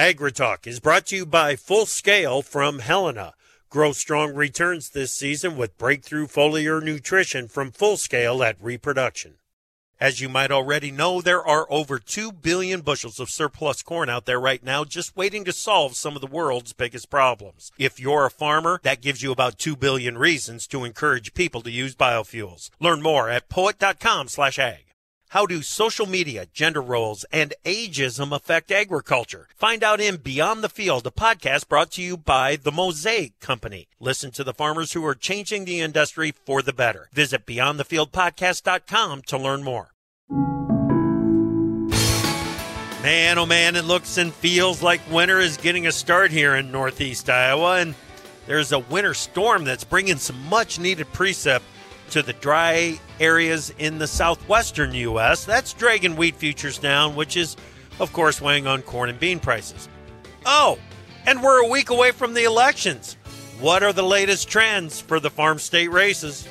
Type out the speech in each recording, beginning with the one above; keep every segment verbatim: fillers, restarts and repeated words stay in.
AgriTalk is brought to you by Full Scale from Helena. Grow strong returns this season with breakthrough foliar nutrition from Full Scale at Reproduction. As you might already know, there are over two billion bushels of surplus corn out there right now just waiting to solve some of the world's biggest problems. If you're a farmer, that gives you about two billion reasons to encourage people to use biofuels. Learn more at poet.com slash ag. How do social media, gender roles, and ageism affect agriculture? Find out in Beyond the Field, a podcast brought to you by the Mosaic Company. Listen to the farmers who are changing the industry for the better. Visit beyond the field podcast dot com to learn more. Man, oh man, it looks and feels like winter is getting a start here in northeast Iowa, and there's a winter storm that's bringing some much-needed precip to the dry areas in the southwestern U S. That's dragging wheat futures down, which is, of course, weighing on corn and bean prices. Oh, and we're a week away from the elections. What are the latest trends for the farm state races?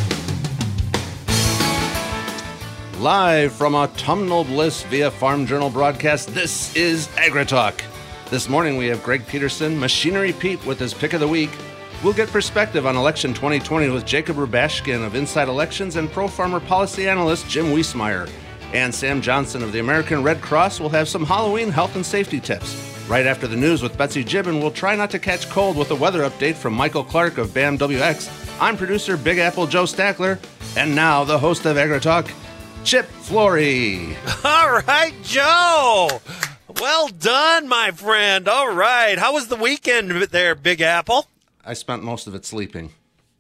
Live from Autumnal Bliss via Farm Journal broadcast, this is AgriTalk. This morning we have Greg Peterson, Machinery Pete with his pick of the week. We'll get perspective on election twenty twenty with Jacob Rubashkin of Inside Elections and pro-farmer policy analyst Jim Wiesmeyer. And Sam Johnson of the American Red Cross will have some Halloween health and safety tips. Right after the news with Betsy Gibbon, we'll try not to catch cold with a weather update from Michael Clark of B A M W X. I'm producer Big Apple Joe Stackler. And now the host of AgriTalk, Chip Flory. All right, Joe. Well done, my friend. All right. How was the weekend there, Big Apple? I spent most of it sleeping.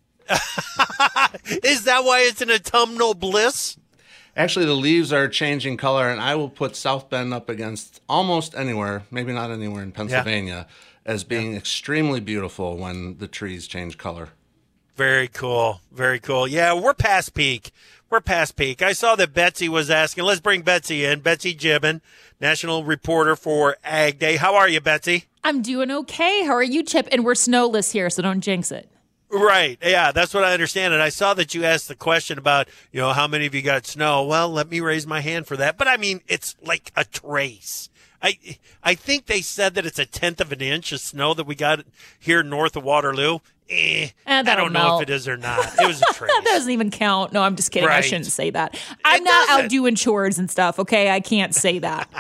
Is that why it's an autumnal bliss? Actually, the leaves are changing color, and I will put South Bend up against almost anywhere, maybe not anywhere in Pennsylvania, yeah. as being yeah. extremely beautiful when the trees change color. Very cool. Very cool. Yeah, we're past peak. We're past peak. I saw that Betsy was asking. Let's bring Betsy in. Betsy Gibbon, national reporter for Ag Day. How are you, Betsy? I'm doing okay. How are you, Chip? And we're snowless here, so don't jinx it. Right. Yeah, that's what I understand. And I saw that you asked the question about, you know, how many of you got snow? Well, let me raise my hand for that. But, I mean, it's like a trace. I I think they said that it's a tenth of an inch of snow that we got here north of Waterloo. Eh, I don't know melt. if it is or not. It was a trace. That doesn't even count. No, I'm just kidding. Right. I shouldn't say that. I'm it not doesn't. out doing chores and stuff, okay? I can't say that.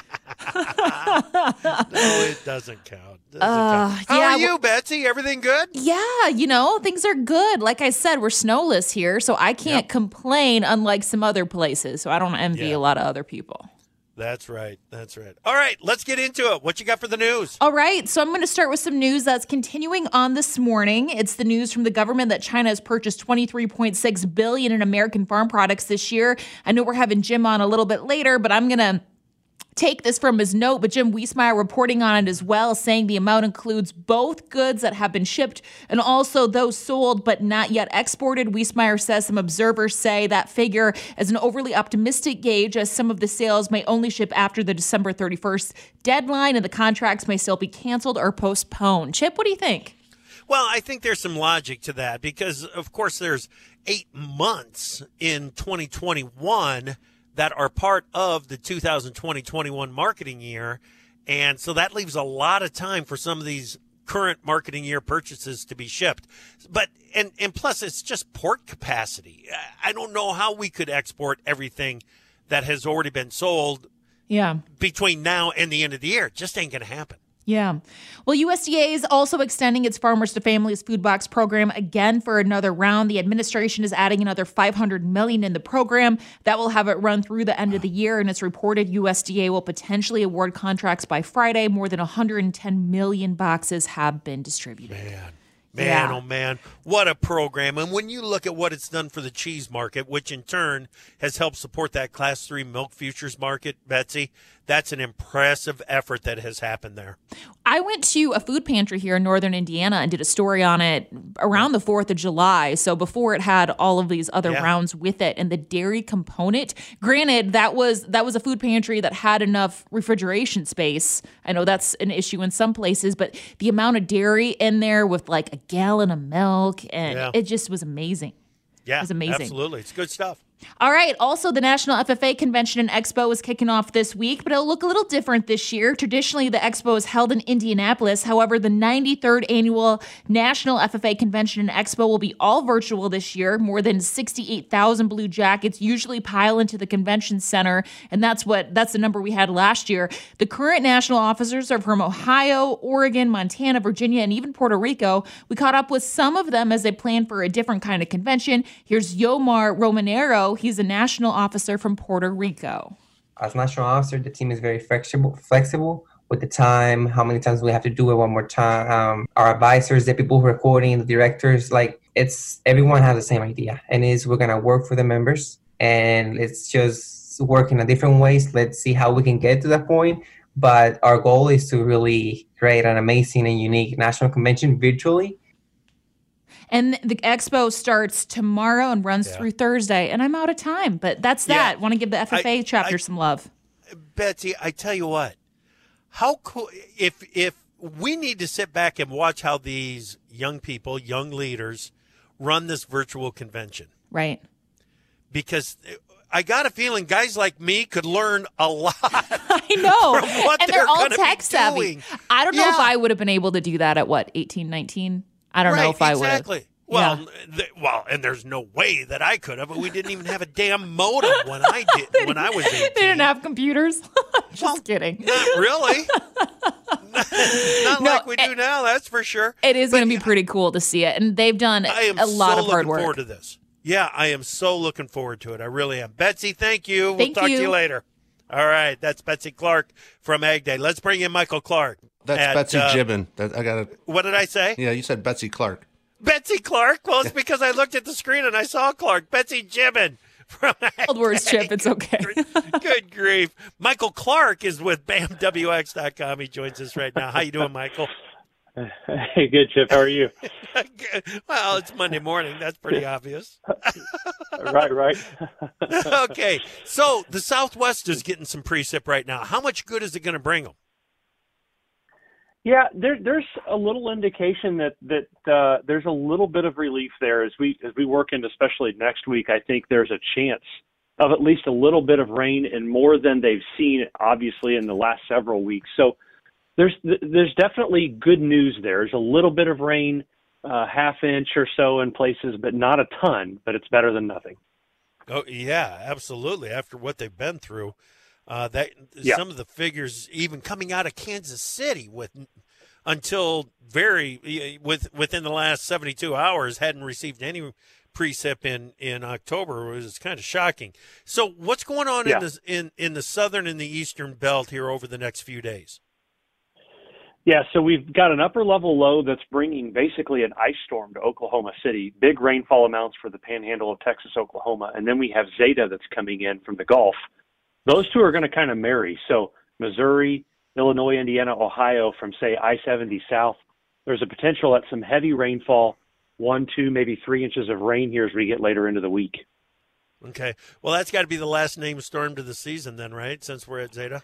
No, it doesn't count. Doesn't Uh, count. How yeah, are you, Betsy? Everything good? Yeah, you know, things are good. Like I said, we're snowless here, so I can't Yep. complain, unlike some other places. So I don't envy Yeah. a lot of other people. That's right. That's right. All right, let's get into it. What you got for the news? All right, so I'm going to start with some news that's continuing on this morning. It's the news from the government that China has purchased twenty-three point six billion dollars in American farm products this year. I know we're having Jim on a little bit later, but I'm going to take this from his note, but Jim Wiesmeyer reporting on it as well, saying the amount includes both goods that have been shipped and also those sold but not yet exported. Wiesmeyer says some observers say that figure is an overly optimistic gauge, as some of the sales may only ship after the December thirty-first deadline, and the contracts may still be canceled or postponed. Chip, what do you think? Well, I think there's some logic to that because, of course, there's eight months in twenty twenty-one that are part of the two thousand twenty twenty-one marketing year. And so that leaves a lot of time for some of these current marketing year purchases to be shipped. But, and, and plus it's just port capacity. I don't know how we could export everything that has already been sold Yeah. between now and the end of the year. It just ain't going to happen. Yeah. Well, U S D A is also extending its Farmers to Families food box program again for another round. The administration is adding another five hundred million dollars in the program. That will have it run through the end of the year, and it's reported U S D A will potentially award contracts by Friday. More than one hundred ten million boxes have been distributed. Man. Man, Yeah. oh man, what a program. And when you look at what it's done for the cheese market, which in turn has helped support that class three milk futures market, Betsy, that's an impressive effort that has happened there. I went to a food pantry here in northern Indiana and did a story on it around the fourth of July. So before it had all of these other Yeah. rounds with it, and the dairy component, granted, that was that was a food pantry that had enough refrigeration space. I know that's an issue in some places, but the amount of dairy in there with like a gallon of milk, and Yeah. it just was amazing. Yeah, It was amazing. absolutely. It's good stuff. All right. Also, the National F F A Convention and Expo is kicking off this week, but it'll look a little different this year. Traditionally, the expo is held in Indianapolis. However, the ninety-third annual National F F A Convention and Expo will be all virtual this year. More than sixty-eight thousand Blue Jackets usually pile into the convention center, and that's what that's the number we had last year. The current national officers are from Ohio, Oregon, Montana, Virginia, and even Puerto Rico. We caught up with some of them as they plan for a different kind of convention. Here's Yomar Romanero. He's a national officer from Puerto Rico. As national officer, the team is very flexible, flexible with the time, how many times we have to do it one more time. Um, our advisors, the people who are recording, the directors, like it's everyone has the same idea, and is we're gonna work for the members, and it's just work in a different ways. Let's see how we can get to that point. But our goal is to really create an amazing and unique national convention virtually. And the expo starts tomorrow and runs yeah. through Thursday. And I'm out of time, but that's that. Yeah. Want to give the F F A I, chapter I, some love. Betsy, I tell you what, how cool if if we need to sit back and watch how these young people, young leaders, run this virtual convention. Right. Because I got a feeling guys like me could learn a lot. I know. From what and they're, they're all tech savvy. I don't know yeah. if I would have been able to do that at what, eighteen, nineteen? I don't right, know if I would have. Exactly. Well, yeah. th- well, and there's no way that I could have, but we didn't even have a damn modem when I did when I was eighteen. They didn't have computers. Just well, kidding. Not really. not not no, like we do it, now, that's for sure. It is going to be pretty cool to see it, and they've done a lot so of hard work. I am so looking forward to this. Yeah, I am so looking forward to it. I really am. Betsy, thank you. Thank we'll talk you. to you later. All right, that's Betsy Clark from Ag Day. Let's bring in Michael Clark. That's at, Betsy uh, Gibbon. That, I got it. What did I say? Yeah, you said Betsy Clark. Betsy Clark? Well, it's because I looked at the screen and I saw Clark. Betsy Gibbon from Ag Old words, Chip. It's okay. Good grief. Michael Clark is with B A M W X dot com. He joins us right now. How you doing, Michael? Hey, good, Chip. How are you? Well, it's Monday morning. That's pretty obvious. Right, right. Okay. So the Southwest is getting some precip right now. How much good is it going to bring them? Yeah, there, there's a little indication that that uh, there's a little bit of relief there as we as we work into, especially next week. I think there's a chance of at least a little bit of rain and more than they've seen, obviously, in the last several weeks. So there's there's definitely good news there. There's a little bit of rain, uh, half inch or so in places, but not a ton. But it's better than nothing. Oh yeah, absolutely. After what they've been through. Uh, that yeah. some of the figures even coming out of Kansas City with until very with within the last seventy-two hours hadn't received any precip in, in October. It was kind of shocking. So what's going on yeah. in the in, in the southern and the eastern belt here over the next few days? Yeah, so we've got an upper level low that's bringing basically an ice storm to Oklahoma City, big rainfall amounts for the panhandle of Texas, Oklahoma, and then we have Zeta that's coming in from the Gulf. Those two are going to kind of marry. So Missouri, Illinois, Indiana, Ohio, from, say, I seventy south, there's a potential at some heavy rainfall, one, two, maybe three inches of rain here as we get later into the week. Okay. Well, that's got to be the last named storm to the season then, right, since we're at Zeta?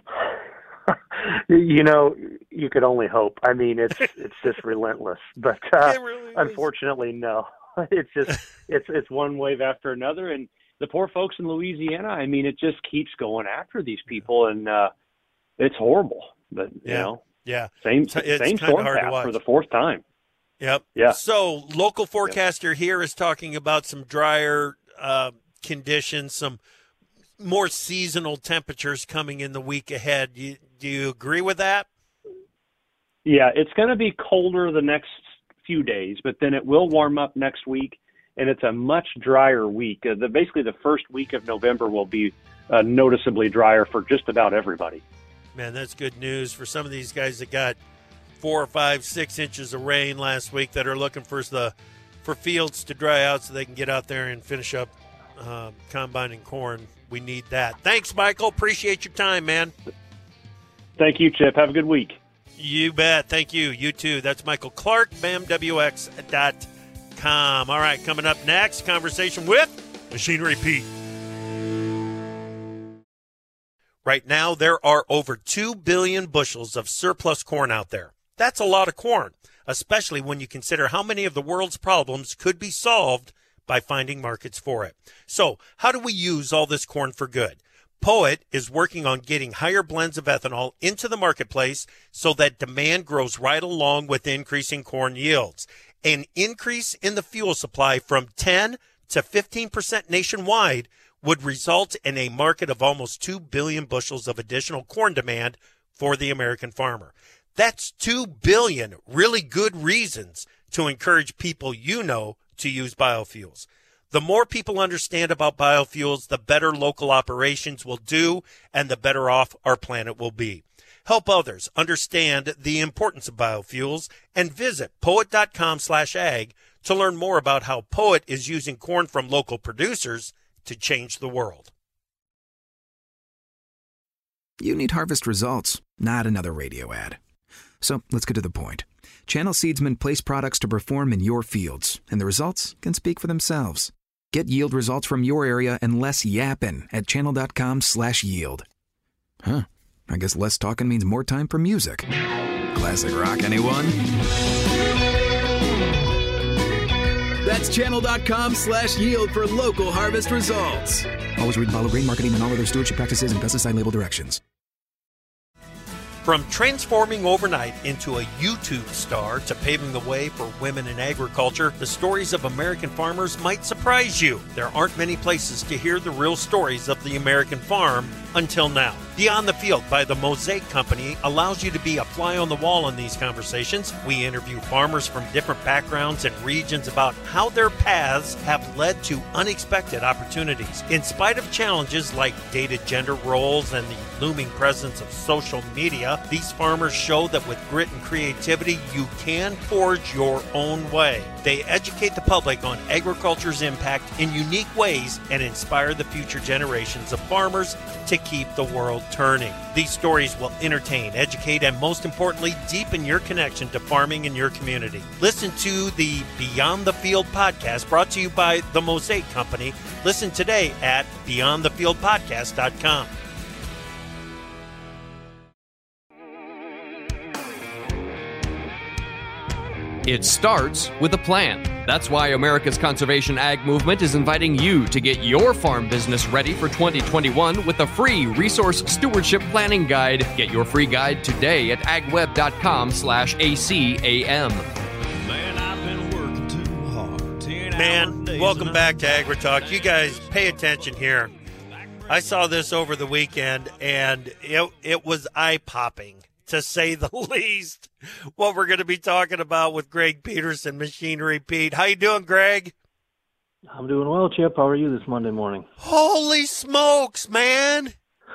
You know, you could only hope. I mean, it's it's just relentless. But uh, it really unfortunately, no. It's just it's it's one wave after another, and the poor folks in Louisiana, I mean, it just keeps going after these people, and uh, it's horrible. But, you yeah. know, yeah. same it's same storm path for the fourth time. Yep. Yeah. So local forecaster yep. here is talking about some drier uh, conditions, some more seasonal temperatures coming in the week ahead. Do you, do you agree with that? Yeah, it's going to be colder the next few days, but then it will warm up next week. And it's a much drier week. Uh, the, basically, the first week of November will be uh, noticeably drier for just about everybody. Man, that's good news for some of these guys that got four or five, six inches of rain last week that are looking for the for fields to dry out so they can get out there and finish up uh, combining corn. We need that. Thanks, Michael. Appreciate your time, man. Thank you, Chip. Have a good week. You bet. Thank you. You too. That's Michael Clark, B A M W X dot com. All right, coming up next, conversation with Machinery Pete. Right now, there are over two billion bushels of surplus corn out there. That's a lot of corn, especially when you consider how many of the world's problems could be solved by finding markets for it. So how do we use all this corn for good? POET is working on getting higher blends of ethanol into the marketplace so that demand grows right along with increasing corn yields. An increase in the fuel supply from ten to fifteen percent nationwide would result in a market of almost two billion bushels of additional corn demand for the American farmer. That's two billion really good reasons to encourage people you know to use biofuels. The more people understand about biofuels, the better local operations will do and the better off our planet will be. Help others understand the importance of biofuels and visit poet.com slash ag to learn more about how POET is using corn from local producers to change the world. You need harvest results, not another radio ad. So let's get to the point. Channel Seedsmen place products to perform in your fields, and the results can speak for themselves. Get yield results from your area and less yapping at channel.com slash yield. Huh. I guess less talking means more time for music. Classic rock, anyone? That's channel.com slash yield for local harvest results. Always read and follow grain marketing and all other stewardship practices and pesticide label directions. From transforming overnight into a YouTube star to paving the way for women in agriculture, the stories of American farmers might surprise you. There aren't many places to hear the real stories of the American farm until now. Beyond the Field by the Mosaic Company allows you to be a fly on the wall in these conversations. We interview farmers from different backgrounds and regions about how their paths have led to unexpected opportunities. In spite of challenges like dated gender roles and the looming presence of social media, these farmers show that with grit and creativity, you can forge your own way. They educate the public on agriculture's impact in unique ways and inspire the future generations of farmers to keep the world turning. These stories will entertain, educate, and most importantly, deepen your connection to farming in your community. Listen to the Beyond the Field podcast brought to you by the Mosaic Company. Listen today at beyond the field podcast dot com. It starts with a plan. That's why America's Conservation Ag Movement is inviting you to get your farm business ready for twenty twenty-one with a free resource stewardship planning guide. Get your free guide today at agweb.com slash ACAM. Man, I've been working too hard. ten Man, hour days welcome and back to nights. AgriTalk. You guys pay attention here. I saw this over the weekend, and it, it was eye-popping, to say the least, what we're going to be talking about with Greg Peterson, Machinery Pete. How you doing, Greg? I'm doing well, Chip. How are you this Monday morning? Holy smokes, man.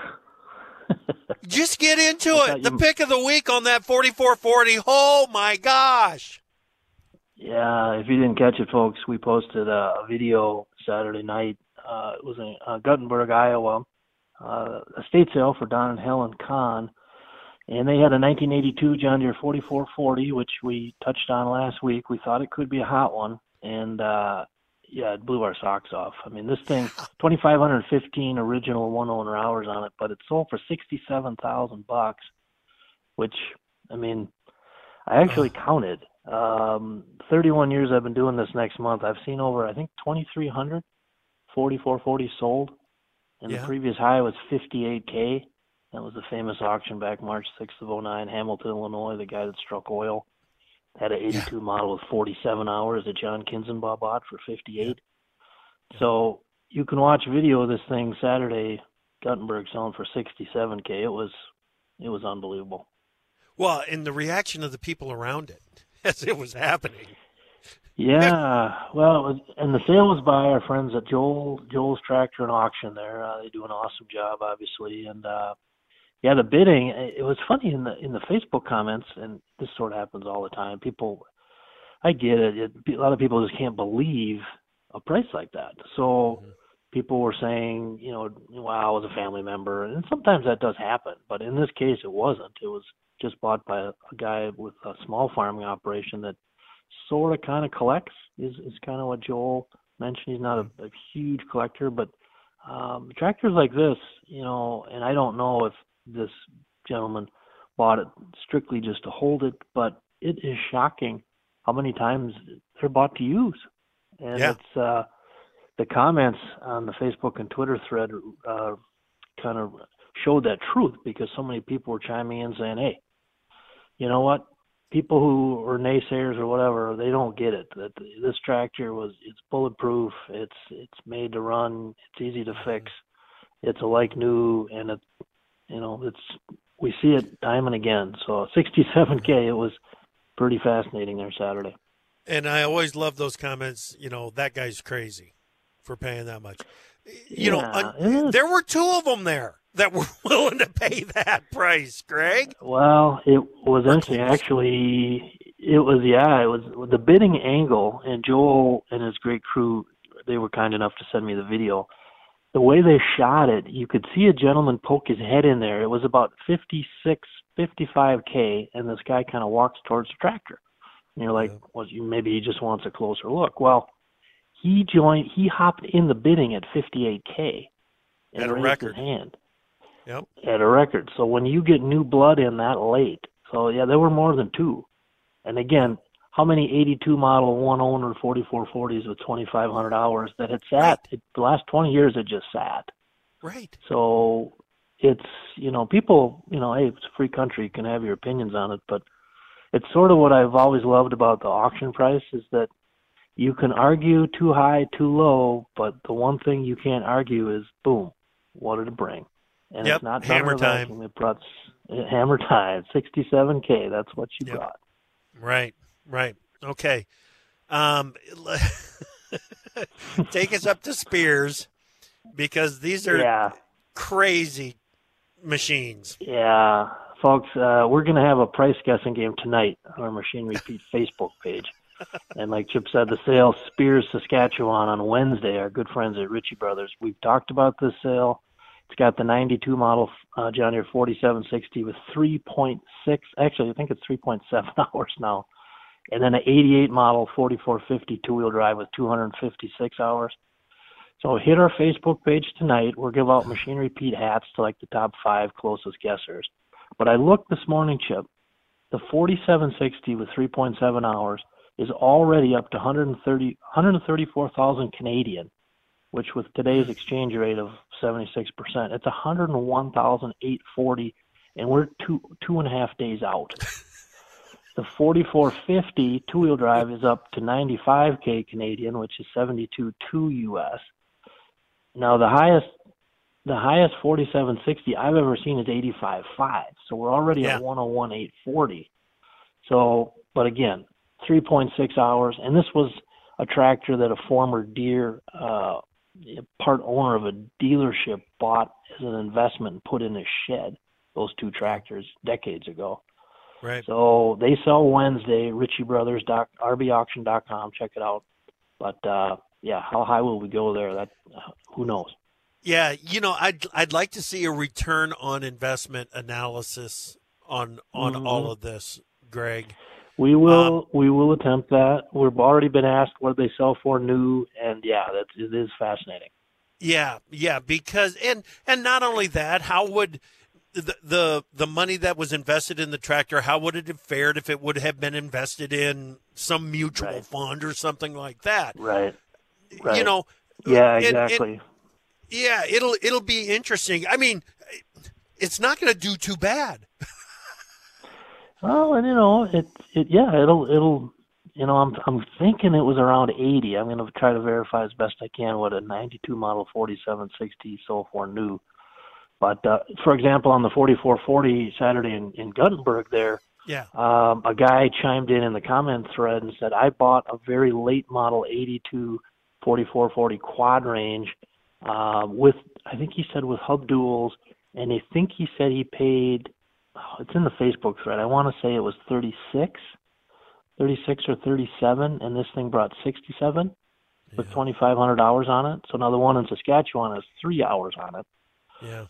Just get into it. The pick of the week on that forty-four forty. Oh, my gosh. Yeah, if you didn't catch it, folks, we posted a, a video Saturday night. Uh, it was in uh, Guttenberg, Iowa, uh, a state sale for Don and Helen Kahn. And they had a nineteen eighty-two John Deere forty-four forty, which we touched on last week. We thought it could be a hot one. And, uh, yeah, it blew our socks off. I mean, this thing, two thousand five hundred fifteen original one-owner hours on it, but it sold for sixty-seven thousand bucks, which, I mean, I actually counted. Um, thirty-one years I've been doing this next month. I've seen over, I think, twenty-three hundred forty-four forty sold. And Yeah. the previous high was fifty-eight K. That was the famous auction back March sixth of oh nine, Hamilton, Illinois, the guy that struck oil. Had an eighty-two yeah. model with forty-seven hours that John Kinzenbaugh bought for fifty-eight. Yeah. So you can watch video of this thing Saturday, Guttenberg selling for sixty-seven K. It was, it was unbelievable. Well, and the reaction of the people around it as it was happening. Yeah, well, it was, and the sale was by our friends at Joel Joel's Tractor and Auction there. Uh, they do an awesome job, obviously, and uh, yeah, the bidding. It was funny in the in the Facebook comments, and this sort of happens all the time. People, I get it. it a lot of people just can't believe a price like that. So mm-hmm. people were saying, you know, wow, as a family member, and sometimes that does happen, but in this case, it wasn't. It was just bought by a, a guy with a small farming operation that sort of kind of collects is, is kind of what Joel mentioned. He's not a, a huge collector, but um, tractors like this, you know, and I don't know if this gentleman bought it strictly just to hold it, but it is shocking how many times they're bought to use. And yeah. it's, uh, the comments on the Facebook and Twitter thread uh, kind of showed that truth, because so many people were chiming in saying, hey, you know what? People who are naysayers or whatever, they don't get it. That this tractor was, it's bulletproof. It's it's made to run. It's easy to fix. It's a like new, and it, you know, it's we see it time and again. So sixty-seven K, it was pretty fascinating there Saturday. And I always love those comments. You know, that guy's crazy for paying that much. You Yeah, know, un- there were two of them there that were willing to pay that price, Greg. Well, it was actually, actually, it was, yeah, it was the bidding angle, and Joel and his great crew, they were kind enough to send me the video. The way they shot it, you could see a gentleman poke his head in there. It was about fifty-six, fifty-five K, and this guy kind of walks towards the tractor. And you're like, yeah. well, maybe he just wants a closer look. Well, he joined, he hopped in the bidding at fifty-eight K and at a raised record. his hand. Yep. At a record. So when you get new blood in that late, so yeah, there were more than two. And again, how many eighty-two model one owner forty-four forties with twenty-five hundred hours that had sat? Right. It, the last twenty years it just sat. Right. So it's, you know, people, you know, hey, it's a free country, you can have your opinions on it, but it's sort of what I've always loved about the auction price is that you can argue too high, too low, but the one thing you can't argue is, boom, what did it bring? And yep. it's not hammer time. It brought hammer time, sixty-seven K. That's what you yep. brought. Right, right. Okay. Um, take us up to Spears, because these are yeah. crazy machines. Yeah, folks, uh, we're going to have a price guessing game tonight on our Machine Repeat Facebook page. And like Chip said, the sale, Spears, Saskatchewan on Wednesday, our good friends at Ritchie Brothers. We've talked about this sale. It's got the ninety-two model uh, John Deere forty-seven sixty with three point six, actually I think it's three point seven hours now. And then an eighty-eight model forty-four fifty two-wheel drive with two hundred fifty-six hours. So hit our Facebook page tonight. We'll give out Machine Repeat hats to like the top five closest guessers. But I looked this morning, Chip, the forty-seven sixty with three point seven hours is already up to one hundred thirty, one hundred thirty-four thousand Canadian, which with today's exchange rate of seventy-six percent, it's one hundred one thousand eight hundred forty, and we're two two and a half days out. The forty-four fifty two-wheel drive is up to ninety-five K Canadian, which is seventy-two two U S. Now the highest the highest forty-seven sixty I've ever seen is eighty-five five, so we're already yeah. at one oh one eight forty. So, but again, three point six hours, and this was a tractor that a former Deere uh, part owner of a dealership bought as an investment and put in his shed, those two tractors decades ago. Right. So they sell Wednesday, Ritchie Brothers, R B auction dot com, check it out. But uh, yeah, how high will we go there? That uh, who knows? Yeah, you know, I'd I'd like to see a return on investment analysis on on mm-hmm. all of this, Greg. We will um, we will attempt that. We've already been asked what they sell for new, and yeah, that it is fascinating. Yeah, yeah, because and and not only that, how would the the the money that was invested in the tractor, how would it have fared if it would have been invested in some mutual right. fund or something like that? Right. Right. You know. Yeah, and, exactly. And, yeah, it'll it'll be interesting. I mean, it's not going to do too bad. Well, and you know, it it yeah, it'll it'll you know, I'm I'm thinking it was around eighty. I'm going to try to verify as best I can what a ninety-two model forty-seven sixty sold for new. But uh, for example, on the forty-four forty Saturday in, in Guttenberg there, yeah, um, a guy chimed in in the comment thread and said, I bought a very late model eighty-two forty-four forty quad range uh, with, I think he said with hub duals, and I think he said he paid, oh, it's in the Facebook thread, I want to say it was thirty-six, thirty-six or thirty-seven, and this thing brought sixty-seven yeah. with twenty-five hundred hours on it. So now the one in Saskatchewan has three hours on it. Yeah.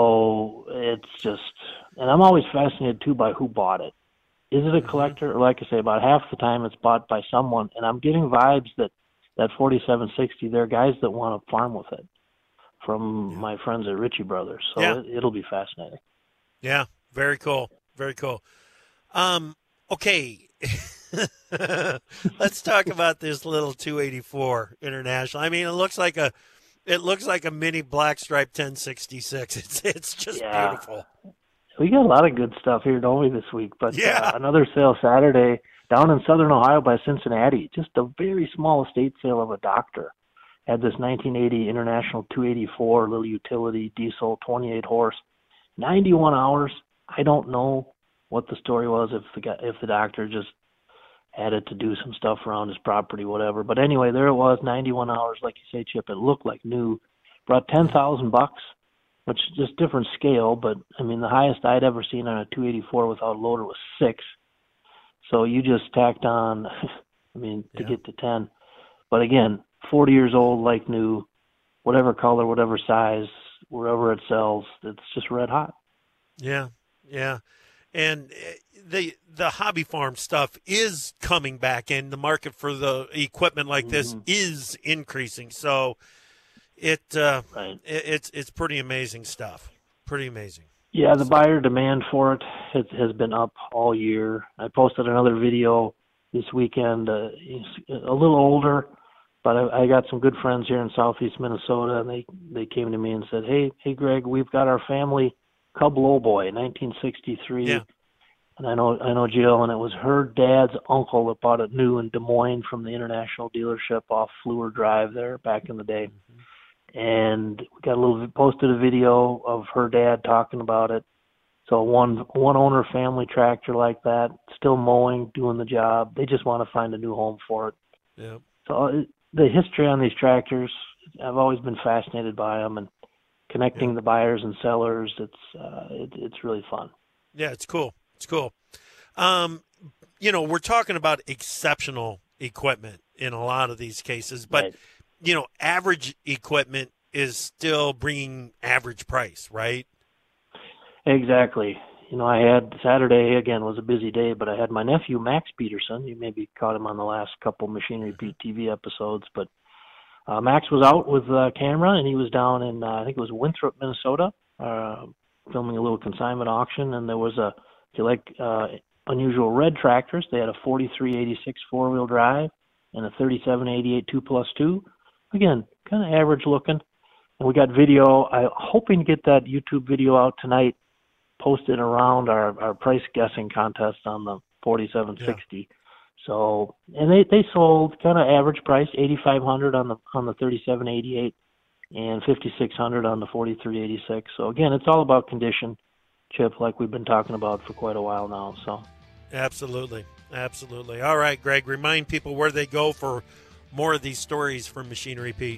So it's just, and I'm always fascinated too by who bought it. Is it a collector? Or like I say, about half the time it's bought by someone, and I'm getting vibes that that forty-seven sixty, there are guys that want to farm with it from yeah. my friends at Ritchie Brothers. So yeah. it, it'll be fascinating. Yeah, very cool. Very cool. Um, okay. Let's talk about this little two eighty-four International. I mean, it looks like a it looks like a mini Blackstripe ten sixty-six. It's it's just yeah. beautiful. We got a lot of good stuff here, don't we, this week? But yeah. uh, another sale Saturday down in southern Ohio by Cincinnati. Just a very small estate sale of a doctor. Had this nineteen eighty International two eighty-four little utility diesel, twenty-eight horse, ninety-one hours. I don't know what the story was, if the guy, if the doctor just had it to do some stuff around his property, whatever. But anyway, there it was, ninety-one hours, like you say, Chip. It looked like new. Brought ten thousand bucks, which is just different scale. But I mean, the highest I'd ever seen on a two eighty-four without a loader was six. So you just tacked on, I mean, to yeah. get to ten. But again, forty years old, like new, whatever color, whatever size, wherever it sells, it's just red hot. Yeah, yeah. And the the hobby farm stuff is coming back, and the market for the equipment like this mm-hmm. is increasing. So it, uh, right. it it's it's pretty amazing stuff. Pretty amazing. Yeah, the buyer demand for it has, has been up all year. I posted another video this weekend, uh, a little older, but I, I got some good friends here in southeast Minnesota, and they, they came to me and said, hey, hey, Greg, we've got our family Cub Lowboy, nineteen sixty-three. Yeah. And I know I know Jill, and it was her dad's uncle that bought it new in Des Moines from the International dealership off Fluor Drive there back in the day. Mm-hmm. And we got a little posted a video of her dad talking about it. So one one owner family tractor like that, still mowing, doing the job. They just want to find a new home for it. Yeah. So it, the history on these tractors, I've always been fascinated by them, and connecting yeah. the buyers and sellers, it's uh, it, it's really fun. Yeah, it's cool. It's cool. Um, you know, we're talking about exceptional equipment in a lot of these cases, but, right. you know, average equipment is still bringing average price, right? Exactly. You know, I had Saturday, again, was a busy day, but I had my nephew, Max Peterson. You maybe caught him on the last couple Machinery Pete T V episodes, but Uh, Max was out with a uh, camera, and he was down in, uh, I think it was Winthrop, Minnesota, uh, filming a little consignment auction. And there was a, if you like uh, unusual red tractors, they had a forty-three eighty-six four-wheel drive and a thirty-seven eighty-eight two plus two. Again, kind of average looking. And we got video. I'm hoping to get that YouTube video out tonight, posted around our, our price guessing contest on the forty-seven sixty. Yeah. So, and they, they sold kind of average price, eighty-five hundred on the on the thirty-seven eighty-eight and fifty-six hundred on the forty-three eighty-six. So again, it's all about condition, Chip, like we've been talking about for quite a while now. So, absolutely, absolutely. All right, Greg, remind people where they go for more of these stories from Machinery Pete.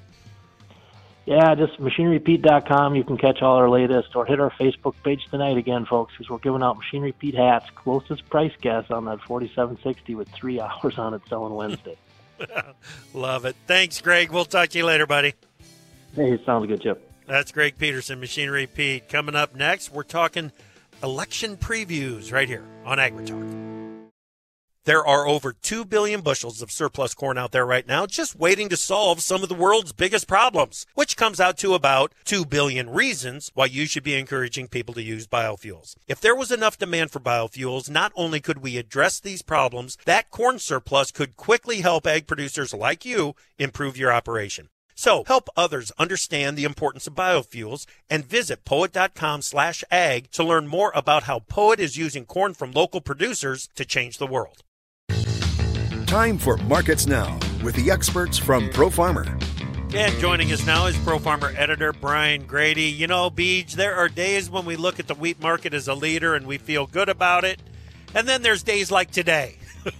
Yeah, just machinery pete dot com. You can catch all our latest, or hit our Facebook page tonight again, folks, because we're giving out Machinery Pete hats, closest price guess on that forty-seven sixty with three hours on it selling Wednesday. Love it. Thanks, Greg. We'll talk to you later, buddy. Hey, sounds good, Chip. That's Greg Peterson, Machinery Pete. Coming up next, we're talking election previews right here on AgriTalk. There are over two billion bushels of surplus corn out there right now just waiting to solve some of the world's biggest problems, which comes out to about two billion reasons why you should be encouraging people to use biofuels. If there was enough demand for biofuels, not only could we address these problems, that corn surplus could quickly help ag producers like you improve your operation. So help others understand the importance of biofuels and visit poet.com slash ag to learn more about how Poet is using corn from local producers to change the world. Time for Markets Now with the experts from ProFarmer. And joining us now is ProFarmer editor Brian Grady. You know, Beej, there are days when we look at the wheat market as a leader and we feel good about it. And then there's days like today.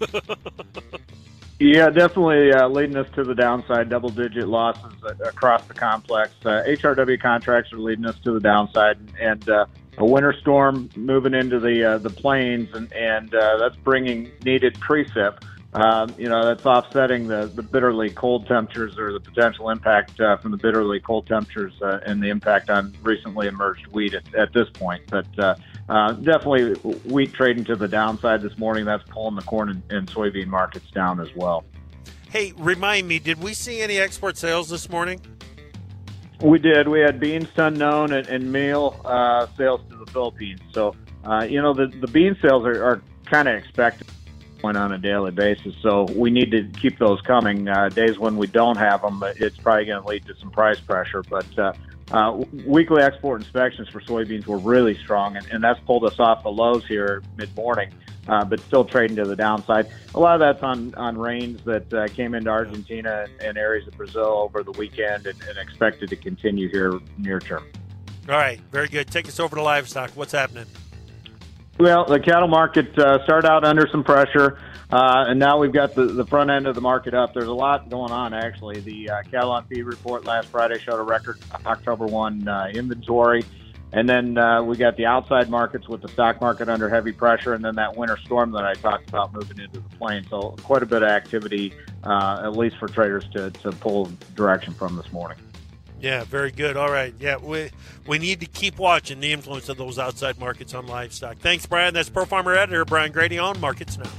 Yeah, definitely uh, leading us to the downside, double-digit losses across the complex. Uh, H R W contracts are leading us to the downside, and uh, a winter storm moving into the uh, the plains, and, and uh, that's bringing needed precip. Um, you know, that's offsetting the, the bitterly cold temperatures, or the potential impact uh, from the bitterly cold temperatures uh, and the impact on recently emerged wheat at, at this point. But uh, uh, definitely wheat trading to the downside this morning. That's pulling the corn and, and soybean markets down as well. Hey, remind me, did we see any export sales this morning? We did. We had beans to unknown and, and meal uh, sales to the Philippines. So, uh, you know, the, the bean sales are, are kind of expected. point on a daily basis. So we need to keep those coming. Uh, days when we don't have them, it's probably going to lead to some price pressure. But uh, uh, weekly export inspections for soybeans were really strong, and, and that's pulled us off the lows here mid-morning, uh, but still trading to the downside. A lot of that's on, on rains that uh, came into Argentina and, and areas of Brazil over the weekend and, and expected to continue here near term. All right, very good. Take us over to livestock. What's happening? Well, the cattle market uh, started out under some pressure, uh, and now we've got the, the front end of the market up. There's a lot going on, actually. The uh, cattle on feed report last Friday showed a record October first uh, inventory. And then uh, we got the outside markets with the stock market under heavy pressure, and then that winter storm that I talked about moving into the plain. So quite a bit of activity, uh, at least for traders to, to pull direction from this morning. Yeah, very good. All right. Yeah, we we need to keep watching the influence of those outside markets on livestock. Thanks, Brian. That's Pro Farmer Editor Brian Grady on Markets Now.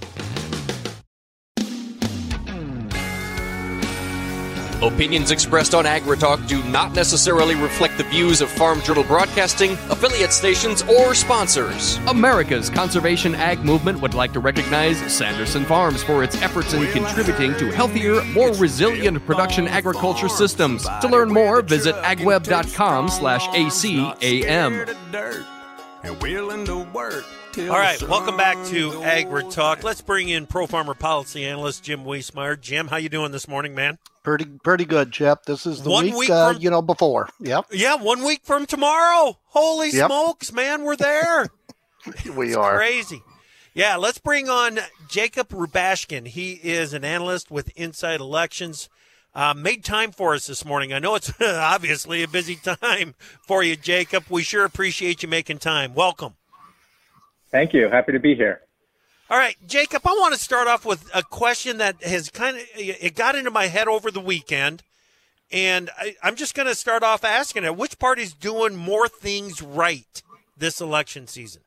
Opinions expressed on AgriTalk do not necessarily reflect the views of Farm Journal Broadcasting, affiliate stations, or sponsors. America's Conservation Ag Movement would like to recognize Sanderson Farms for its efforts in contributing to healthier, more resilient production agriculture systems. To learn more, visit agweb.com slash ACAM. All right, welcome back to AgriTalk. Let's bring in Pro Farmer Policy Analyst Jim Wiesemeyer. Jim, how you doing this morning, man? Pretty pretty good, Chip. This is the one week, week uh, from, you know, before. Yep. Yeah, one week from tomorrow. Holy yep. smokes, man, we're there. we it's are. Crazy. Yeah, let's bring on Jacob Rubashkin. He is an analyst with Inside Elections. Uh, made time for us this morning. I know it's obviously a busy time for you, Jacob. We sure appreciate you making time. Welcome. Thank you. Happy to be here. All right, Jacob, I want to start off with a question that has kind of, it got into my head over the weekend, and I, I'm just going to start off asking it. Which party's doing more things right this election season?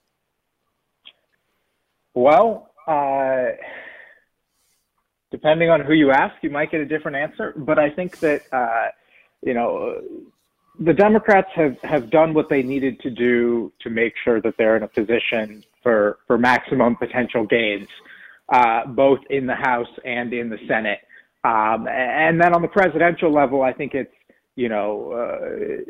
Well, uh, depending on who you ask, you might get a different answer, but I think that, uh, you know, the Democrats have, have done what they needed to do to make sure that they're in a position for, for maximum potential gains, uh, both in the House and in the Senate. Um, and then on the presidential level, I think it's, you know, uh,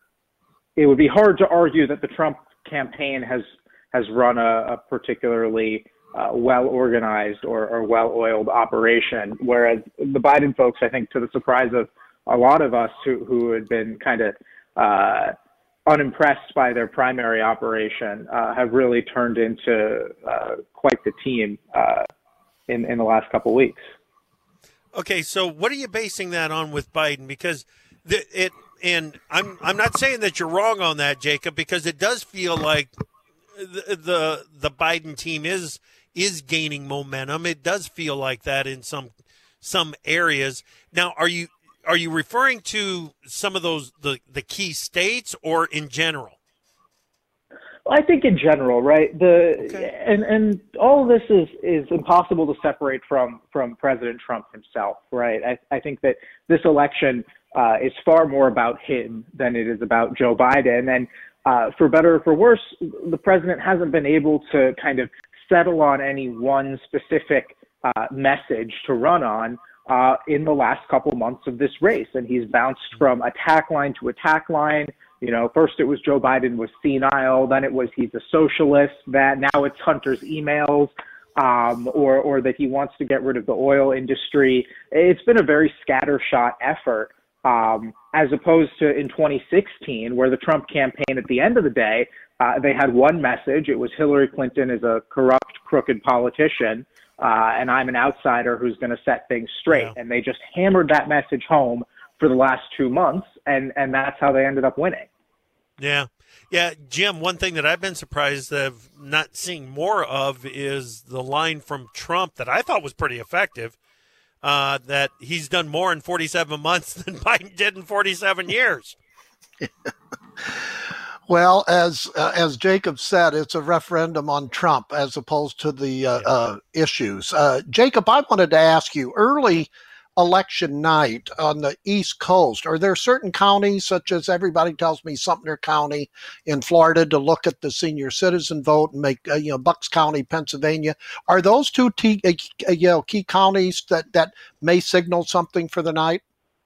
it would be hard to argue that the Trump campaign has, has run a, a particularly uh, well-organized or, or well-oiled operation, whereas the Biden folks, I think, to the surprise of a lot of us who, who had been kind of uh, unimpressed by their primary operation, uh, have really turned into uh, quite the team uh, in, in the last couple of weeks. Okay, so what are you basing that on with Biden? Because the, it, and I'm I'm not saying that you're wrong on that, Jacob, because it does feel like the the, the Biden team is is gaining momentum. It does feel like that in some some areas. Now, are you Are you referring to some of those, the, the key states, or in general? Well, I think in general, right? The okay. and, and all of this is, is impossible to separate from, from President Trump himself, right? I, I think that this election uh, is far more about him than it is about Joe Biden. And uh, for better or for worse, the president hasn't been able to kind of settle on any one specific uh, message to run on Uh, in the last couple months of this race. And he's bounced from attack line to attack line. You know, first it was Joe Biden was senile, then it was he's a socialist, that now it's Hunter's emails, um, or, or that he wants to get rid of the oil industry. It's been a very scattershot effort, um, as opposed to in twenty sixteen, where the Trump campaign at the end of the day, uh, they had one message. It was Hillary Clinton is a corrupt, crooked politician. Uh, and I'm an outsider who's going to set things straight. Yeah. And they just hammered that message home for the last two months, and, and that's how they ended up winning. Yeah. Yeah, Jim, one thing that I've been surprised of not seeing more of is the line from Trump that I thought was pretty effective, uh, that he's done more in forty-seven months than Biden did in forty-seven years. Well, as uh, as Jacob said, it's a referendum on Trump as opposed to the uh, uh, issues. Uh, Jacob, I wanted to ask you, early election night on the East Coast, are there certain counties, such as everybody tells me Sumter County in Florida, to look at the senior citizen vote and make, uh, you know, Bucks County, Pennsylvania? Are those two t- uh, you know, key counties that, that may signal something for the night?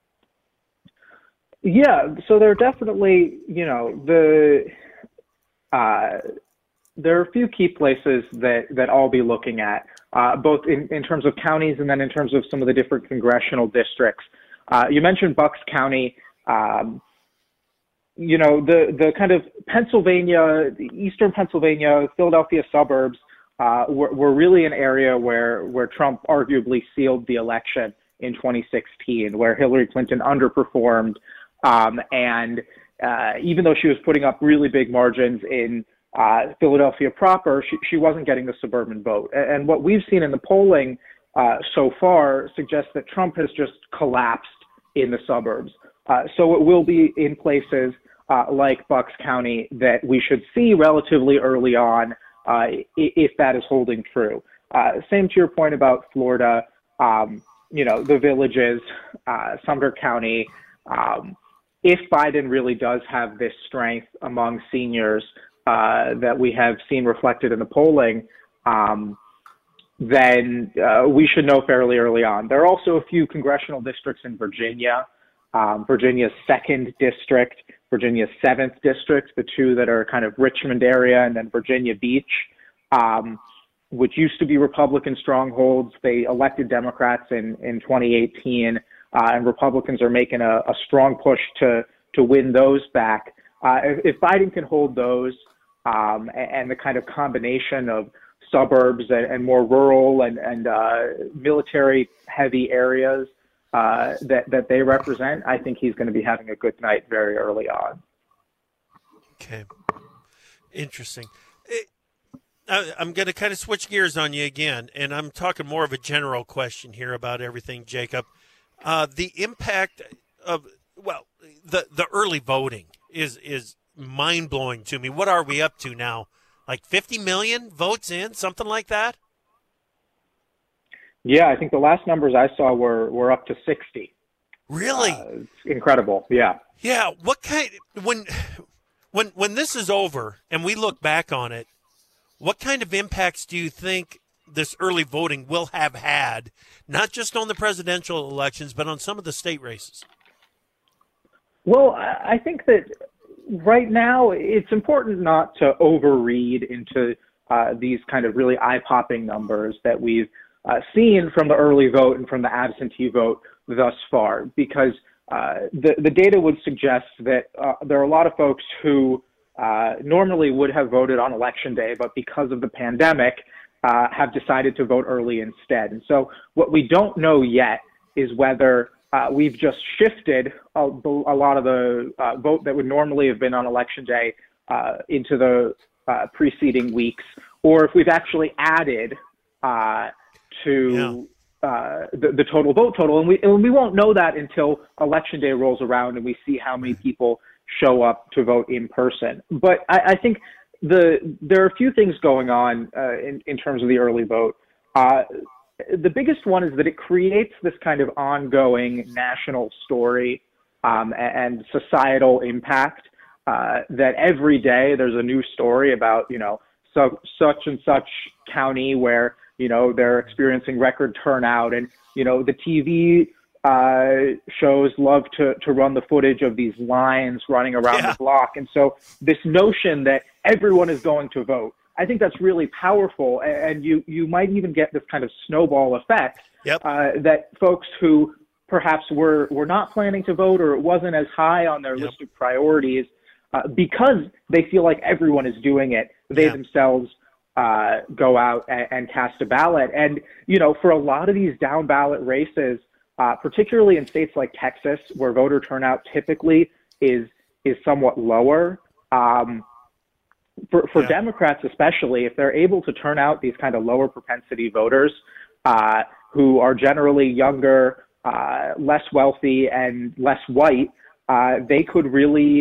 Yeah, so there are definitely, you know, the uh, there are a few key places that, that I'll be looking at, uh, both in, in terms of counties and then in terms of some of the different congressional districts. Uh, you mentioned Bucks County. Um, you know, the, the kind of Pennsylvania, eastern Pennsylvania, Philadelphia suburbs uh, were, were really an area where, where Trump arguably sealed the election in twenty sixteen, where Hillary Clinton underperformed. Um, and uh, even though she was putting up really big margins in uh, Philadelphia proper, she, she wasn't getting the suburban vote. And, and what we've seen in the polling uh, so far suggests that Trump has just collapsed in the suburbs. Uh, so it will be in places uh, like Bucks County that we should see relatively early on uh, if that is holding true. Uh, same to your point about Florida, um, you know, the villages, uh, Sumter County. Um, if Biden really does have this strength among seniors uh, that we have seen reflected in the polling, um, then uh, we should know fairly early on. There are also a few congressional districts in Virginia, um, Virginia's second district, Virginia's seventh district, the two that are kind of Richmond area, and then Virginia Beach, um, which used to be Republican strongholds. They elected Democrats in, in twenty eighteen. Uh, and Republicans are making a, a strong push to to win those back. Uh, if, if Biden can hold those um, and, and the kind of combination of suburbs and, and more rural and, and uh, military-heavy areas uh, that, that they represent, I think he's going to be having a good night very early on. Okay. Interesting. It, I, I'm going to kind of switch gears on you again, and I'm talking more of a general question here about everything, Jacob. Uh, the impact of, well, the, the early voting is, is mind-blowing to me. What are we up to now? Like fifty million votes in, something like that? Yeah, I think the last numbers I saw were, were up to sixty. Really? Uh, it's incredible, yeah. Yeah, what kind, when, when, when this is over and we look back on it, what kind of impacts do you think this early voting will have had, not just on the presidential elections, but on some of the state races? Well, I think that right now it's important not to overread into uh, these kind of really eye-popping numbers that we've uh, seen from the early vote and from the absentee vote thus far, because uh, the, the data would suggest that uh, there are a lot of folks who uh, normally would have voted on Election Day, but because of the pandemic, Uh, have decided to vote early instead. And so what we don't know yet is whether uh, we've just shifted a, a lot of the uh, vote that would normally have been on Election Day uh, into the uh, preceding weeks, or if we've actually added uh, to yeah. uh, the, the total vote total. And we, and we won't know that until Election Day rolls around and we see how many people show up to vote in person. But I, I think The, there are a few things going on uh, in, in terms of the early vote. Uh, the biggest one is that it creates this kind of ongoing national story um, and societal impact uh, that every day there's a new story about, you know, so, such and such county where, you know, they're experiencing record turnout, and, you know, the T V uh, shows love to, to run the footage of these lines running around yeah. the block. And so this notion that everyone is going to vote, I think that's really powerful. And you, you might even get this kind of snowball effect yep. uh, that folks who perhaps were, were not planning to vote, or it wasn't as high on their yep. list of priorities, uh, because they feel like everyone is doing it, they yeah. themselves uh, go out and, and cast a ballot. And, you know, for a lot of these down ballot races, Uh, particularly in states like Texas, where voter turnout typically is is somewhat lower. Um, for for yeah. Democrats especially, if they're able to turn out these kind of lower propensity voters uh, who are generally younger, uh, less wealthy, and less white, uh, they could really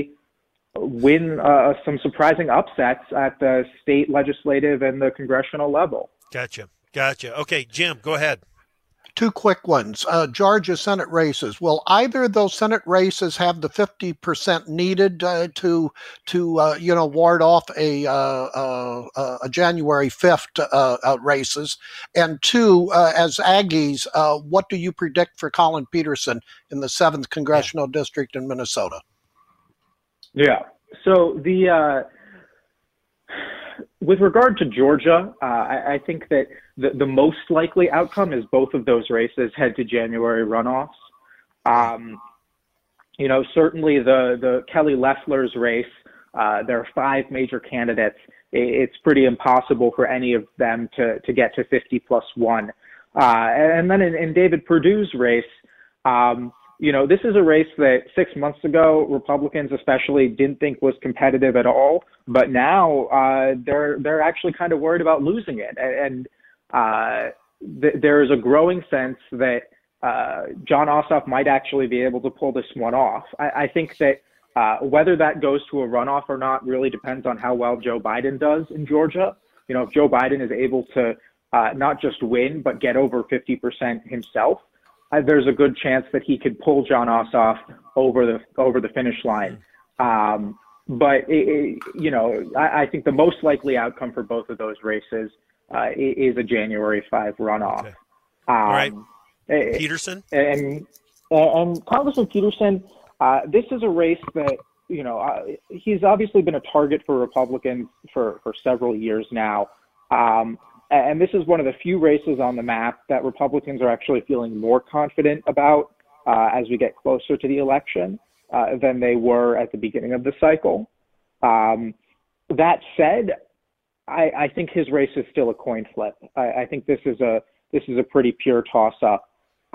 win uh, some surprising upsets at the state legislative and the congressional level. Gotcha. Gotcha. Okay, Jim, go ahead. Two quick ones. Uh, Georgia Senate races. Will either of those Senate races have the fifty percent needed uh, to to uh, you know ward off a uh, uh, a January fifth uh, uh, races? And two, uh, as Aggies, uh, what do you predict for Collin Peterson in the seventh congressional yeah. district in Minnesota? Yeah. So the uh, with regard to Georgia, uh, I, I think that the, the most likely outcome is both of those races head to January runoffs. Um, you know, certainly the, the Kelly Loeffler's race, uh, there are five major candidates. It's pretty impossible for any of them to, to get to fifty plus one. Uh, and then in, in David Perdue's race, um, you know, this is a race that six months ago, Republicans especially didn't think was competitive at all. But now uh, they're they're actually kind of worried about losing it. And uh, th- there is a growing sense that uh, Jon Ossoff might actually be able to pull this one off. I, I think that uh, whether that goes to a runoff or not really depends on how well Joe Biden does in Georgia. You know, if Joe Biden is able to uh, not just win, but get over fifty percent himself, Uh, there's a good chance that he could pull Jon Ossoff over the over the finish line. Um, but, it, it, you know, I, I think the most likely outcome for both of those races uh, is a January fifth runoff. Okay. Um, All right. Peterson? And, and Congressman Peterson, uh, this is a race that, you know, uh, he's obviously been a target for Republicans for, for several years now. Um, And this is one of the few races on the map that Republicans are actually feeling more confident about uh, as we get closer to the election uh, than they were at the beginning of the cycle. Um, that said, I, I think his race is still a coin flip. I, I think this is a this is a pretty pure toss-up.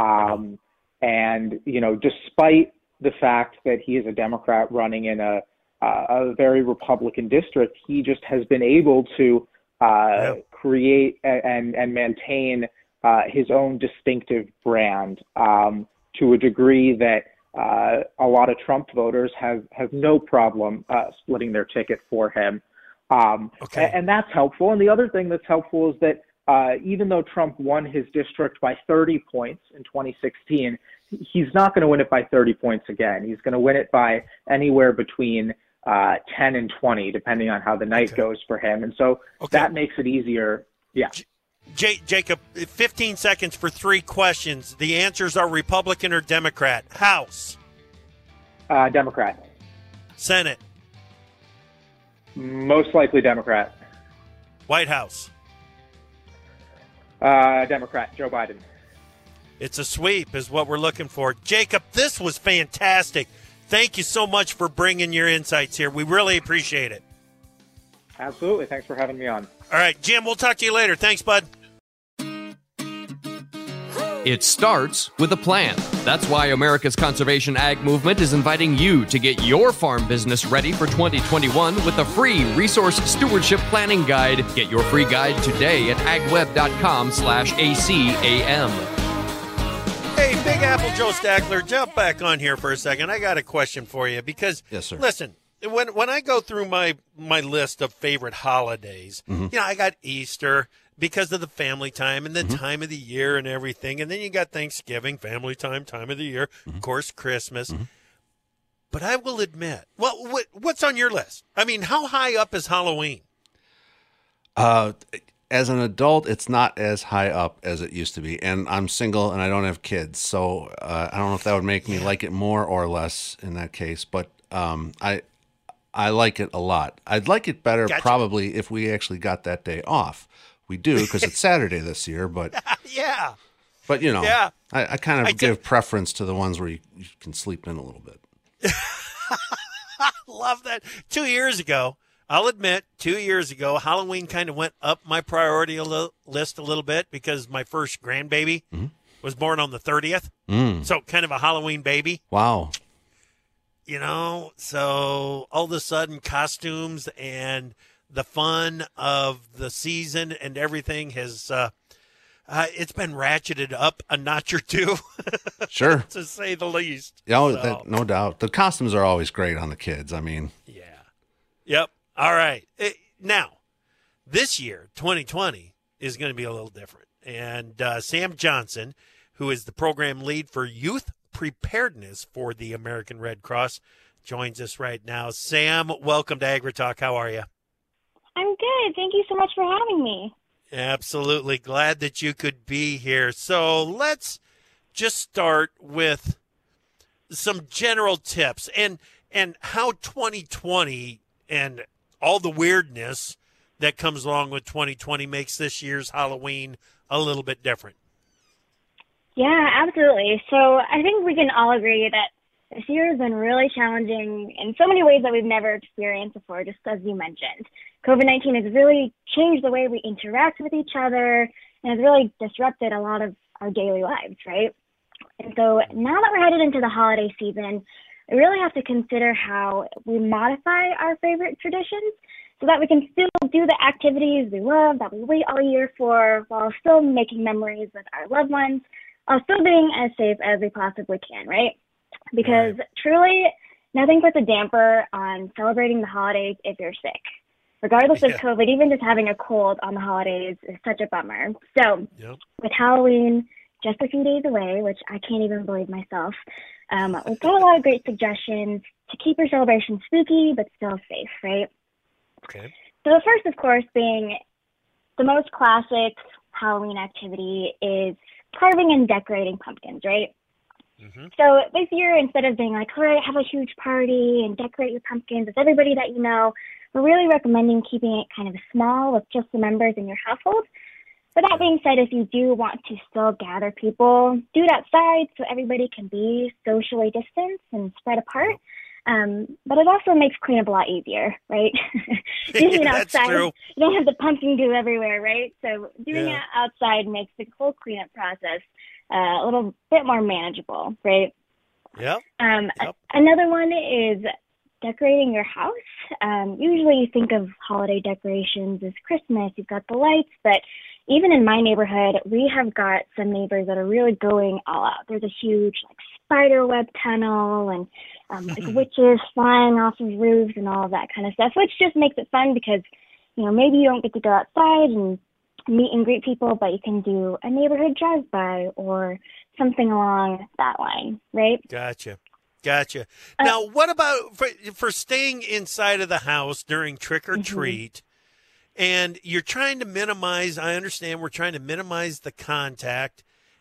Um, and you know, despite the fact that he is a Democrat running in a uh, a very Republican district, he just has been able to uh, yeah. create and, and maintain uh, his own distinctive brand um, to a degree that uh, a lot of Trump voters have, have no problem uh, splitting their ticket for him. Um, okay. and, and that's helpful. And the other thing that's helpful is that uh, even though Trump won his district by thirty points in twenty sixteen, he's not going to win it by thirty points again. He's going to win it by anywhere between uh, ten and twenty, depending on how the night okay. goes for him. And so okay. that makes it easier. Yeah. J- Jacob, fifteen seconds for three questions. The answers are Republican or Democrat. House? Uh, Democrat. Senate? Most likely Democrat. White House? Uh, Democrat. Joe Biden. It's a sweep is what we're looking for. Jacob, this was fantastic. Thank you so much for bringing your insights here. We really appreciate it. Absolutely. Thanks for having me on. All right, Jim, we'll talk to you later. Thanks, bud. It starts with a plan. That's why America's Conservation Ag Movement is inviting you to get your farm business ready for twenty twenty-one with a free resource stewardship planning guide. Get your free guide today at agweb.com slash ACAM. Hey, Big Apple Joe Stackler, jump back on here for a second. I got a question for you because, yes, sir. Listen, when when I go through my, my list of favorite holidays, mm-hmm. you know, I got Easter because of the family time and the mm-hmm. time of the year and everything. And then you got Thanksgiving, family time, time of the year, mm-hmm. of course, Christmas. Mm-hmm. But I will admit, well, what, what's on your list? I mean, how high up is Halloween? Uh, as an adult, it's not as high up as it used to be. And I'm single and I don't have kids. So uh, I don't know if that would make me yeah. like it more or less in that case. But um, I I like it a lot. I'd like it better gotcha. probably if we actually got that day off. We do because it's Saturday this year, but yeah, but you know, yeah. I, I kind of I give did. preference to the ones where you, you can sleep in a little bit. Love that. Two years ago, I'll admit, two years ago, Halloween kind of went up my priority a li- list a little bit because my first grandbaby mm-hmm. was born on the thirtieth, mm. so kind of a Halloween baby. Wow. You know, so all of a sudden, costumes and the fun of the season and everything has, uh, uh, it's been ratcheted up a notch or two. Sure. To say the least. Yeah, so. that, no doubt. The costumes are always great on the kids. I mean. Yeah. Yep. All right. It, now, this year, twenty twenty, is going to be a little different. And uh, Sam Johnson, who is the program lead for youth preparedness for the American Red Cross, joins us right now. Sam, welcome to AgriTalk. How are you? I'm good. Thank you so much for having me. Absolutely. Glad that you could be here. So let's just start with some general tips and and how twenty twenty and all the weirdness that comes along with twenty twenty makes this year's Halloween a little bit different. Yeah, absolutely. So I think we can all agree that this year has been really challenging in so many ways that we've never experienced before, just as you mentioned. COVID nineteen has really changed the way we interact with each other and has really disrupted a lot of our daily lives, right? And so now that we're headed into the holiday season, we really have to consider how we modify our favorite traditions so that we can still do the activities we love, that we wait all year for, while still making memories with our loved ones, while still being as safe as we possibly can, right? Because right. truly, nothing puts a damper on celebrating the holidays if you're sick. Regardless yeah. of COVID, even just having a cold on the holidays is such a bummer. So yep. with Halloween just a few days away, which I can't even believe myself, um, we've got a lot of great suggestions to keep your celebration spooky but still safe, right? Okay. So the first, of course, being the most classic Halloween activity is carving and decorating pumpkins, right? Mm-hmm. So this year, instead of being like, all right, have a huge party and decorate your pumpkins with everybody that you know, we're really recommending keeping it kind of small with just the members in your household. But that being said, if you do want to still gather people, do it outside so everybody can be socially distanced and spread apart. Um, but it also makes cleanup a lot easier, right? Doing it outside, true. You don't have the pumpkin goo everywhere, right? So doing yeah. it outside makes the whole cleanup process uh, a little bit more manageable, right? Yep. Um, yep. A- another one is decorating your house. Um, usually you think of holiday decorations as Christmas, you've got the lights, but even in my neighborhood, we have got some neighbors that are really going all out. There's a huge like spider web tunnel and um, like witches flying off of roofs and all of that kind of stuff, which just makes it fun because, you know, maybe you don't get to go outside and meet and greet people, but you can do a neighborhood drive-by or something along that line, right? Gotcha. Gotcha. Uh, now, what about for, for staying inside of the house during trick or treat? Mm-hmm. And you're trying to minimize, I understand we're trying to minimize the contact.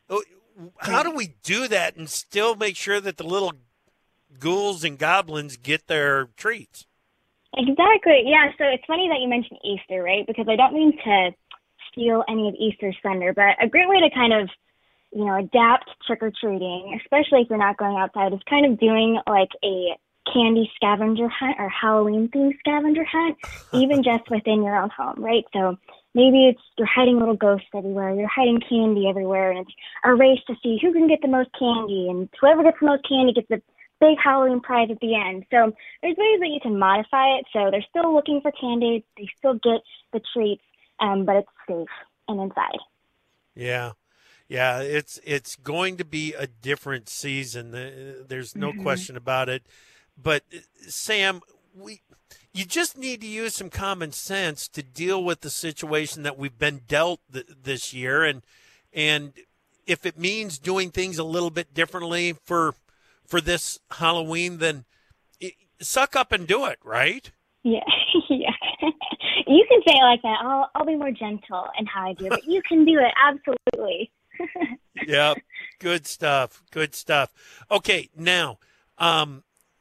How do we do that and still make sure that the little ghouls and goblins get their treats? Exactly. Yeah, so it's funny that you mentioned Easter, right? Because I don't mean to steal any of Easter's thunder, but a great way to kind of, you know, adapt trick-or-treating, especially if you're not going outside, is kind of doing like a candy scavenger hunt or Halloween-themed scavenger hunt, even just within your own home, right? So maybe it's you're hiding little ghosts everywhere, you're hiding candy everywhere, and it's a race to see who can get the most candy, and whoever gets the most candy gets the big Halloween prize at the end. So there's ways that you can modify it so they're still looking for candy, they still get the treats, um, but it's safe and inside. Yeah. Yeah, it's it's going to be a different season. There's no mm-hmm. question about it. But Sam, we you just need to use some common sense to deal with the situation that we've been dealt th- this year, and and if it means doing things a little bit differently for for this Halloween, then it, suck up and do it, right? Yeah, yeah. You can say it like that. I'll I'll be more gentle in how I do it, but you can do it absolutely. Yeah, good stuff. Good stuff. Okay, now. Um,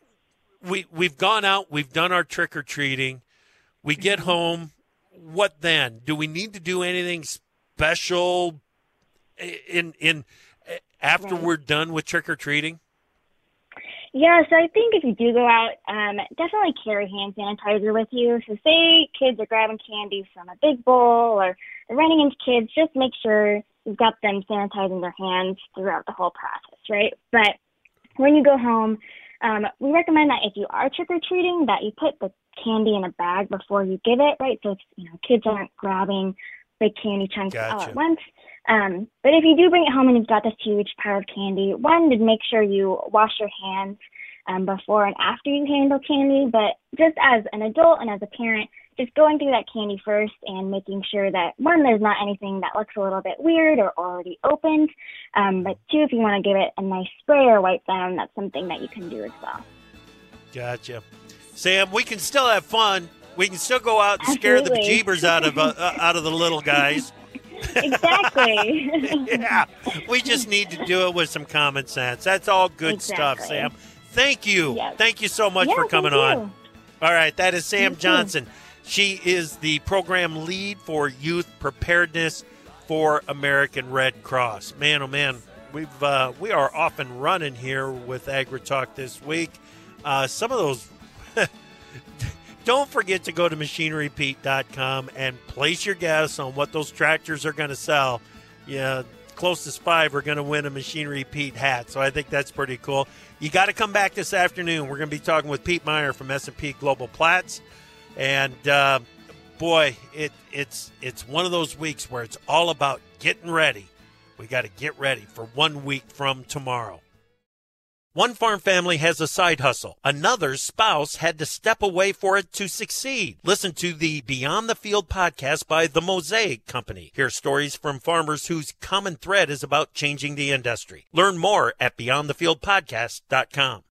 We, we've gone out, we've done our trick-or-treating, we get home, what then? Do we need to do anything special in in after right. we're done with trick-or-treating? Yeah, so I think if you do go out, um, definitely carry hand sanitizer with you. So say kids are grabbing candy from a big bowl or they're running into kids, just make sure you've got them sanitizing their hands throughout the whole process, right? But when you go home, Um, we recommend that if you are trick-or-treating, that you put the candy in a bag before you give it, right? So, it's, you know, kids aren't grabbing big candy chunks gotcha. all at once. Um, but if you do bring it home and you've got this huge pile of candy, one, to make sure you wash your hands um, before and after you handle candy. But just as an adult and as a parent, just going through that candy first and making sure that, one, there's not anything that looks a little bit weird or already opened. Um, but two, if you want to give it a nice spray or wipe down, that's something that you can do as well. Gotcha. Sam, we can still have fun. We can still go out and Absolutely. scare the bejeebers out of uh, out of the little guys. Exactly. Yeah, we just need to do it with some common sense. That's all good exactly. stuff, Sam. Thank you. Yes. Thank you so much yeah, for coming on. All right, that is Sam thank Johnson. You. She is the program lead for youth preparedness for American Red Cross. Man, oh man, we've uh, we are off and running here with AgriTalk this week. Uh, some of those. Don't forget to go to machinery pete dot com and place your guess on what those tractors are going to sell. Yeah, closest five are going to win a Machinery Pete hat, so I think that's pretty cool. You got to come back this afternoon. We're going to be talking with Pete Meyer from S and P Global Platts, and uh, boy, it, it's it's one of those weeks where it's all about getting ready. We got to get ready for one week from tomorrow. One farm family has a side hustle. Another's spouse had to step away for it to succeed. Listen to the Beyond the Field podcast by The Mosaic Company. Hear stories from farmers whose common thread is about changing the industry. Learn more at beyond the field podcast dot com.